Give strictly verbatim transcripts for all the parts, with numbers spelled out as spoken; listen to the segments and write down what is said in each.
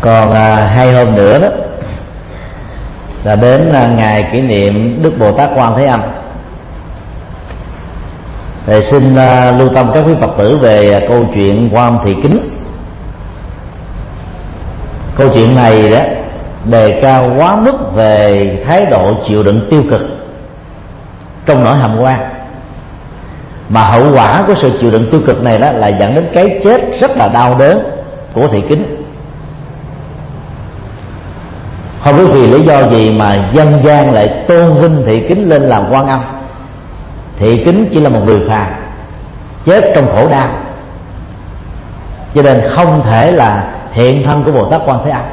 Còn à, hai hôm nữa đó là đến à, ngày kỷ niệm Đức Bồ Tát Quan Thế Âm. Thì xin à, lưu tâm các quý Phật tử về à, câu chuyện Quan Âm Thị Kính. Câu chuyện này đó đề cao quá mức về thái độ chịu đựng tiêu cực trong nỗi hàm oan, mà hậu quả của sự chịu đựng tiêu cực này đó là dẫn đến cái chết rất là đau đớn của Thị Kính. Không biết vì lý do gì mà dân gian lại tôn vinh Thị Kính lên làm Quan Âm. Thị Kính chỉ là một người phàm chết trong khổ đau, cho nên không thể là hiện thân của Bồ Tát Quan Thế Âm.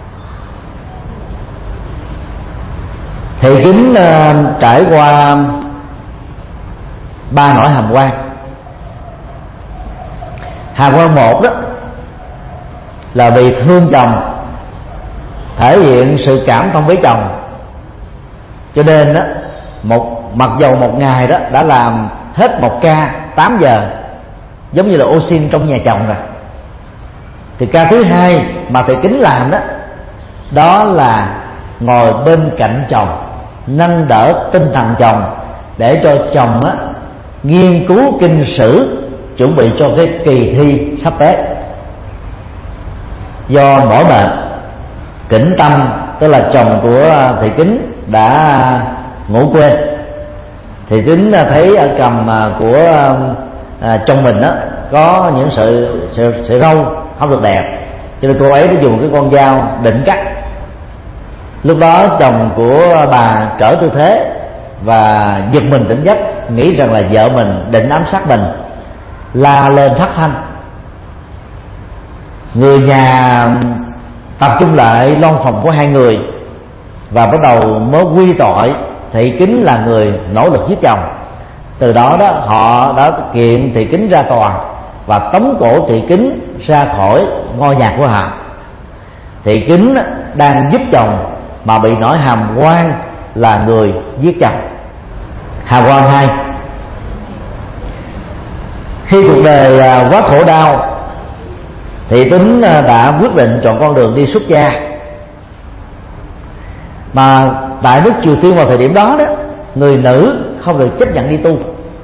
Thị Kính uh, trải qua ba nỗi hàm oan. Hàm oan một đó là vì thương chồng, thể hiện sự cảm thông với chồng, cho nên đó một mặc dầu một ngày đó đã làm hết một ca tám giờ, giống như là ô xin trong nhà chồng rồi, thì ca thứ hai mà Thị Kính làm đó đó là ngồi bên cạnh chồng, nâng đỡ tinh thần chồng để cho chồng á nghiên cứu kinh sử, chuẩn bị cho cái kỳ thi sắp tới. Do mỏi mệt, Kính Tâm tức là chồng của Thị Kính đã ngủ quên, Thị Kính thấy ở cằm của à, chồng mình đó có những sợi sợi, sợi râu không được đẹp, cho nên cô ấy đã dùng cái con dao định cắt. Lúc đó chồng của bà trở tư thế và giật mình tỉnh giấc, nghĩ rằng là vợ mình định ám sát mình, la lên thất thanh. Người nhà tập trung lại lon phòng của hai người và bắt đầu mới quy tội Thị Kính là người nỗ lực giết chồng. Từ đó đó họ đã kiện Thị Kính ra tòa và tống cổ Thị Kính ra khỏi ngôi nhà của họ. Thị Kính đang giúp chồng mà bị nỗi hàm oan là người giết chồng. Hàm oan hai, khi cuộc đời quá khổ đau, Thị Kính đã quyết định chọn con đường đi xuất gia. Mà tại nước Triều Tiên vào thời điểm đó đó, người nữ không được chấp nhận đi tu,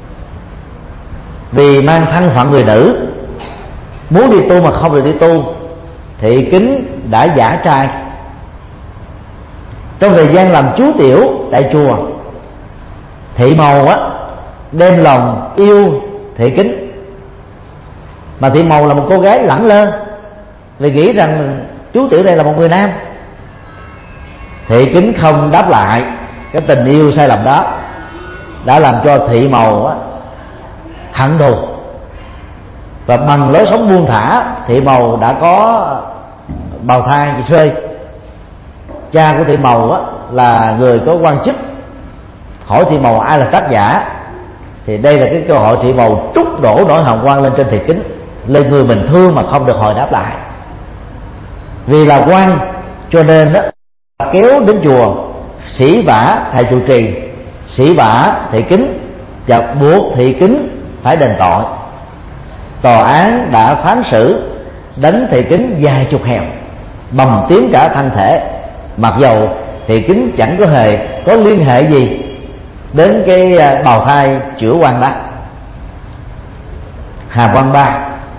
vì mang thân phận người nữ, muốn đi tu mà không được đi tu. Thị Kính đã giả trai. Trong thời gian làm chú tiểu tại chùa, Thị Mầu á đem lòng yêu Thị Kính, mà Thị Mầu là một cô gái lẳng lơ vì nghĩ rằng chú tiểu đây là một người nam. Thị Kính không đáp lại cái tình yêu sai lầm đó, đã làm cho Thị Mầu á hận thù, và bằng lối sống buông thả, Thị Mầu đã có bào thai chị Xuê. Cha của Thị Mầu á là người có quan chức, hỏi Thị Mầu ai là tác giả, thì đây là cái cơ hội Thị Mầu trút đổ nỗi hàm oan lên trên Thị Kính, lên người mình thương mà không được hồi đáp lại. Vì là quan cho nên đó kéo đến chùa sỉ vả thầy trụ trì, sỉ vả Thị Kính và buộc Thị Kính phải đền tội. Tòa án đã phán xử đánh Thị Kính vài chục hèo, bầm tím cả thân thể, mặc dầu Thị Kính chẳng có hề có liên hệ gì đến cái bào thai chữa oan đó. Hàm oan ba,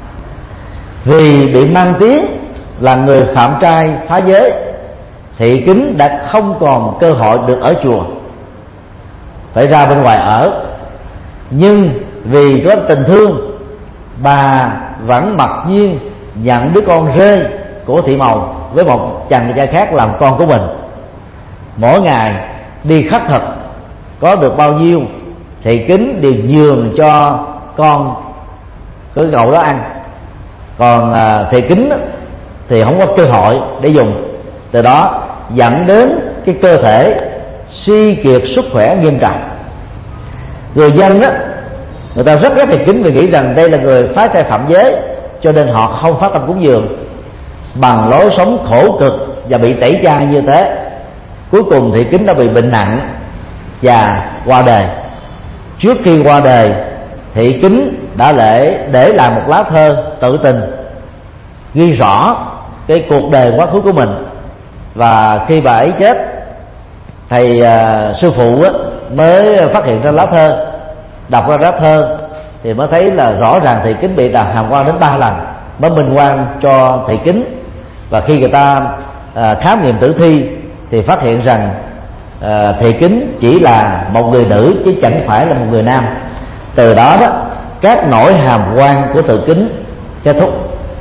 vì bị mang tiếng là người phạm trai phá giới, Thị Kính đã không còn cơ hội được ở chùa, phải ra bên ngoài ở. Nhưng vì có tình thương, bà vẫn mặc nhiên nhận đứa con rơi của Thị Mầu với một chàng trai khác làm con của mình. Mỗi ngày đi khất thực, có được bao nhiêu Thị Kính đều nhường cho con cái cậu đó ăn, còn à, Thị Kính thì không có cơ hội để dùng. Từ đó dẫn đến cái cơ thể suy kiệt sức khỏe nghiêm trọng. Người dân đó, người ta rất ghét Thị Kính vì nghĩ rằng đây là người phá trai phạm giới, cho nên họ không phát tâm cúng dường. Bằng lối sống khổ cực và bị tẩy chay như thế, cuối cùng Thị Kính đã bị bệnh nặng và qua đời. Trước khi qua đời, Thị Kính đã để để lại một lá thơ tự tình ghi rõ cái cuộc đời quá khứ của mình. Và khi bà ấy chết, thầy uh, sư phụ á, mới phát hiện ra lá thơ, đọc ra lá thơ thì mới thấy là rõ ràng Thị Kính bị đào hàm quan đến ba lần mới minh oan cho Thị Kính. Và khi người ta uh, khám nghiệm tử thi thì phát hiện rằng uh, Thị Kính chỉ là một người nữ chứ chẳng phải là một người nam. Từ đó đó các nỗi hàm quan của Thị Kính kết thúc.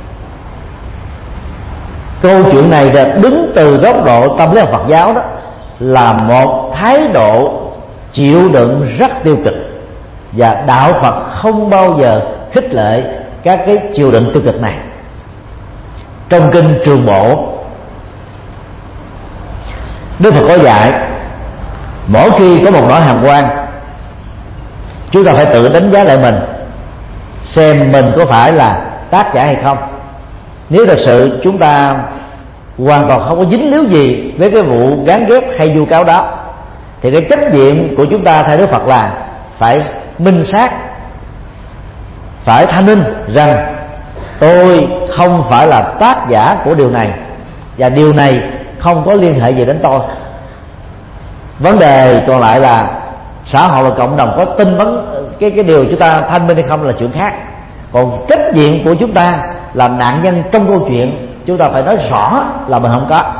Câu chuyện này là đứng từ góc độ tâm lý học Phật giáo đó, là một thái độ chịu đựng rất tiêu cực, và đạo Phật không bao giờ khích lệ các cái chịu đựng tiêu cực này. Trong kinh Trường Bộ, Đức Phật có dạy mỗi khi có một nỗi hàm quan, chúng ta phải tự đánh giá lại mình, xem mình có phải là tác giả hay không. Nếu thật sự chúng ta hoàn toàn không có dính líu gì với cái vụ gán ghép hay vu cáo đó, thì cái trách nhiệm của chúng ta theo Đức Phật là phải minh xác, phải thanh minh rằng tôi không phải là tác giả của điều này, và điều này không có liên hệ gì đến tôi. Vấn đề còn lại là xã hội và cộng đồng có tin vấn cái cái điều chúng ta thanh minh hay không là chuyện khác. Còn trách nhiệm của chúng ta làm nạn nhân trong câu chuyện, chúng ta phải nói rõ là mình không có.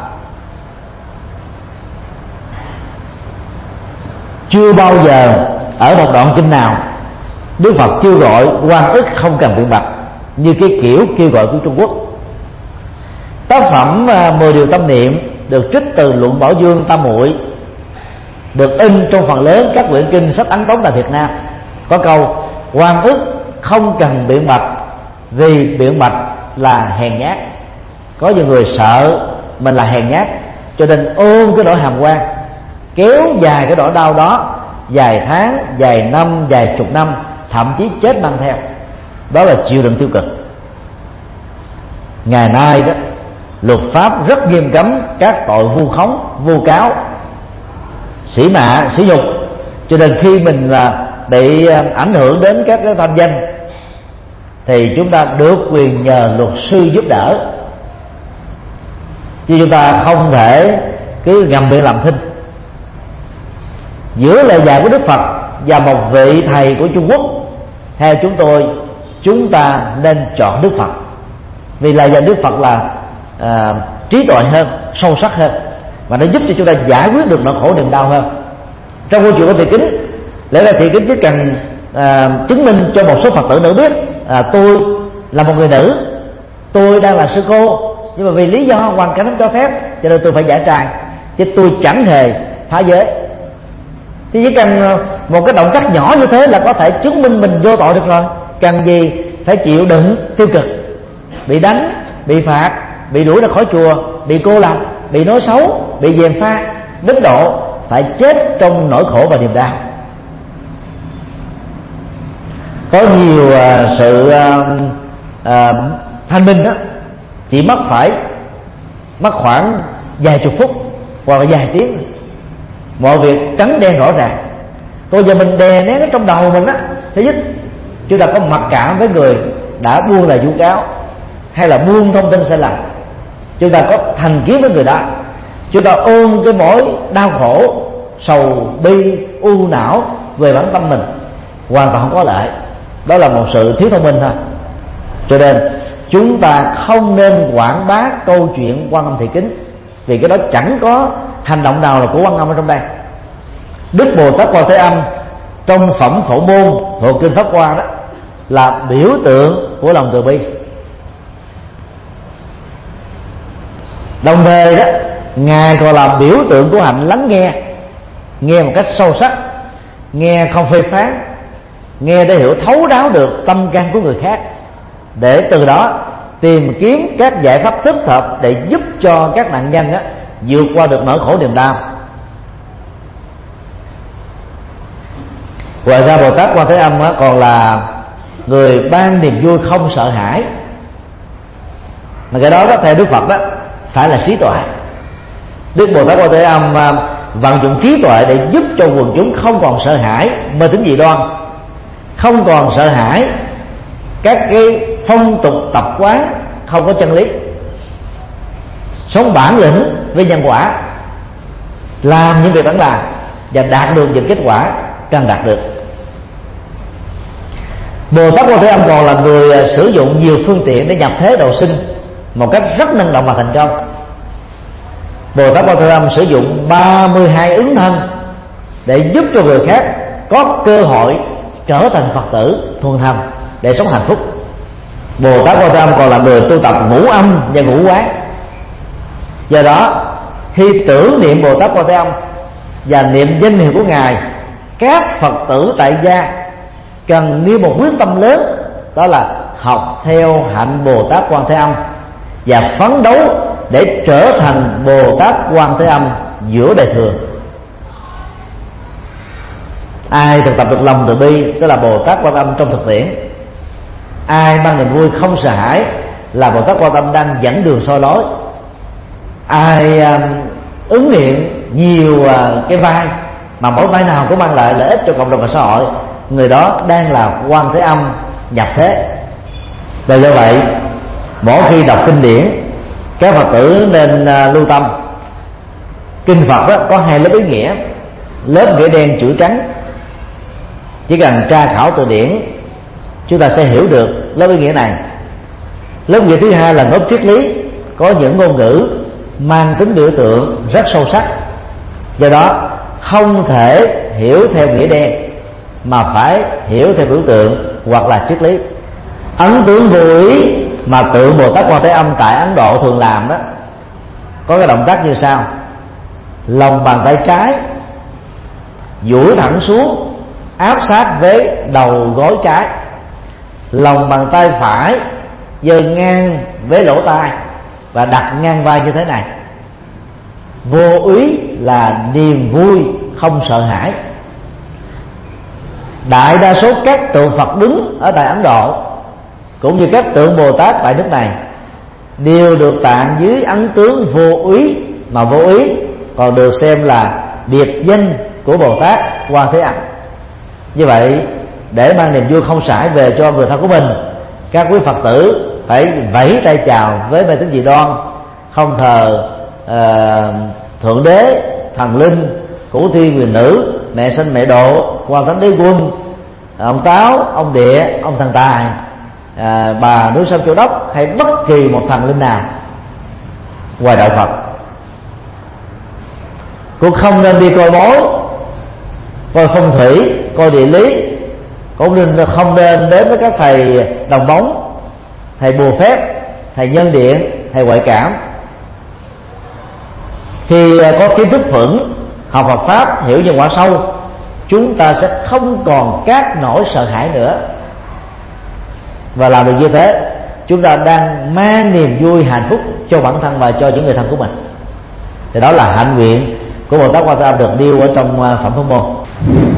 Chưa bao giờ ở một đoạn kinh nào Đức Phật kêu gọi oan ức không cần biện bạch như cái kiểu kêu gọi của Trung Quốc. Tác phẩm mười điều tâm niệm được trích từ Luận Bảo Dương Tam Muội, được in trong phần lớn các quyển kinh sách Ấn Tống tại Việt Nam. Có câu oan ức không cần biện bạch vì biện bạch là hèn nhát. Có nhiều người sợ mình là hèn nhát, cho nên ôm cái nỗi hàm quan, kéo dài cái nỗi đau đó vài tháng, vài năm, vài chục năm, thậm chí chết mang theo. Đó là chịu đựng tiêu cực. Ngày nay đó, luật pháp rất nghiêm cấm các tội vu khống, vu cáo, sỉ mạ, sỉ nhục. Cho nên khi mình là bị ảnh hưởng đến các cái thanh danh thì chúng ta được quyền nhờ luật sư giúp đỡ, chứ chúng ta không thể cứ ngầm miệng làm thinh. Giữa lời dạy của Đức Phật và một vị thầy của Trung Quốc, theo chúng tôi, chúng ta nên chọn Đức Phật, vì lời dạy Đức Phật là à, trí tuệ hơn, sâu sắc hơn, và nó giúp cho chúng ta giải quyết được nỗi khổ niềm đau hơn. Trong câu chuyện của Thị Kính, lẽ ra Thị Kính chỉ cần à, chứng minh cho một số Phật tử nữ biết à, tôi là một người nữ, tôi đang là sư cô, nhưng mà vì lý do hoàn cảnh không cho phép cho nên tôi phải giải trai, chứ tôi chẳng hề phá giới. Thì chỉ cần một cái động tác nhỏ như thế là có thể chứng minh mình vô tội được rồi. Cần gì phải chịu đựng tiêu cực, bị đánh, bị phạt, bị đuổi ra khỏi chùa, bị cô lập, bị nói xấu, bị gièm pha, đến độ phải chết trong nỗi khổ và niềm đau. Có nhiều uh, sự uh, uh, thanh minh đó chỉ mất phải mất khoảng vài chục phút hoặc là vài tiếng, mọi việc trắng đen rõ ràng. Còn giờ mình đè nén ở trong đầu mình á, thứ nhất chúng ta có mặc cảm với người đã buông lời vu cáo hay là buông thông tin sai lầm, chúng ta có thành kiến với người đó, chúng ta ôm cái mối đau khổ, sầu bi, u não về bản tâm mình, hoàn toàn không có lợi. Đó là một sự thiếu thông minh thôi. Cho nên chúng ta không nên quảng bá câu chuyện Quan Âm Thị Kính, vì cái đó chẳng có hành động nào là của Quan Âm ở trong đây. Đức Bồ Tát Quan Thế Âm trong phẩm Phổ Môn Hộ Kinh Pháp Hoa đó là biểu tượng của lòng từ bi. Đồng thời đó, Ngài còn là biểu tượng của hạnh lắng nghe, nghe một cách sâu sắc, nghe không phê phán, nghe để hiểu thấu đáo được tâm can của người khác, để từ đó tìm kiếm các giải pháp thích hợp để giúp cho các nạn nhân đó vượt qua được nỗi khổ niềm đau. Ngoài ra, Bồ Tát Quan Thế Âm còn là người ban niềm vui không sợ hãi, mà cái đó, đó theo Đức Phật đó phải là trí tuệ. Đức Bồ Tát Quan Thế Âm vận dụng trí tuệ để giúp cho quần chúng không còn sợ hãi mê tín dị đoan, không còn sợ hãi các cái phong tục tập quán không có chân lý, sống bản lĩnh với nhân quả, làm những việc đáng làm và đạt được những kết quả cần đạt được. Bồ Tát Quan Thế Âm còn là người sử dụng nhiều phương tiện để nhập thế độ sinh một cách rất năng động và thành công. Bồ Tát Quan Thế Âm sử dụng ba mươi hai ứng thân để giúp cho người khác có cơ hội trở thành Phật tử thuần thành để sống hạnh phúc. Bồ Tát Quan Thế Âm còn là người tu tập ngũ âm và ngũ quán. Do đó khi tưởng niệm Bồ Tát Quan Thế Âm và niệm danh hiệu của Ngài, các Phật tử tại gia cần nêu một quyết tâm lớn, đó là học theo hạnh Bồ Tát Quan Thế Âm và phấn đấu để trở thành Bồ Tát Quan Thế Âm giữa đời thường. Ai thực tập được lòng từ bi, tức là Bồ Tát Quan Âm trong thực tiễn. Ai mang niềm vui không sợ hãi là Bồ Tát Quan Âm đang dẫn đường soi lối. Ai um, ứng nghiệm nhiều uh, cái vai mà mỗi vai nào cũng mang lại lợi ích cho cộng đồng và xã hội, người đó đang là Quan Thế Âm nhập thế. Và do vậy, mỗi khi đọc kinh điển, các Phật tử nên uh, lưu tâm. Kinh Phật đó có hai lớp ý nghĩa, lớp nghĩa đen chữ trắng. Chỉ cần tra khảo từ điển, chúng ta sẽ hiểu được lớp ý nghĩa này. Lớp nghĩa thứ hai là lớp triết lý, có những ngôn ngữ mang tính biểu tượng rất sâu sắc. Do đó không thể hiểu theo nghĩa đen mà phải hiểu theo biểu tượng hoặc là triết lý. Ấn tướng vô ý mà tượng Bồ Tát Quan Thế Âm tại Ấn Độ thường làm đó, có cái động tác như sau: lòng bàn tay trái duỗi thẳng xuống áp sát với đầu gối trái, lòng bàn tay phải giơ ngang với lỗ tai và đặt ngang vai như thế này. Vô úy là niềm vui không sợ hãi. Đại đa số các tượng Phật đứng ở tại Ấn Độ cũng như các tượng Bồ Tát tại nước này đều được tạng dưới ấn tướng vô úy, mà vô úy còn được xem là biệt danh của Bồ Tát Quan Thế Âm. Như vậy, để mang niềm vui không sải về cho người thân của mình, các quý Phật tử phải vẫy tay chào với mê tín dị đoan, không thờ uh, thượng đế, thần linh, cửu thiên quyền nữ, mẹ sinh mẹ độ, quan thánh đế quân, ông táo, ông địa, ông thần tài, uh, bà núi sông Châu Đốc, hay bất kỳ một thần linh nào ngoài đạo Phật. Cũng không nên đi coi bói, coi phong thủy, coi địa lý, cũng nên không nên đến với các thầy đồng bóng, thầy bùa phép, thầy nhân điện, thầy ngoại cảm. Khi có kiến thức vững, học Phật pháp, hiểu nhân quả sâu, chúng ta sẽ không còn các nỗi sợ hãi nữa. Và làm được như thế, chúng ta đang mang niềm vui hạnh phúc cho bản thân và cho những người thân của mình. Thì đó là hạnh nguyện của Bồ Tát Quan Thế Âm được nêu ở trong Phẩm Pháp Môn.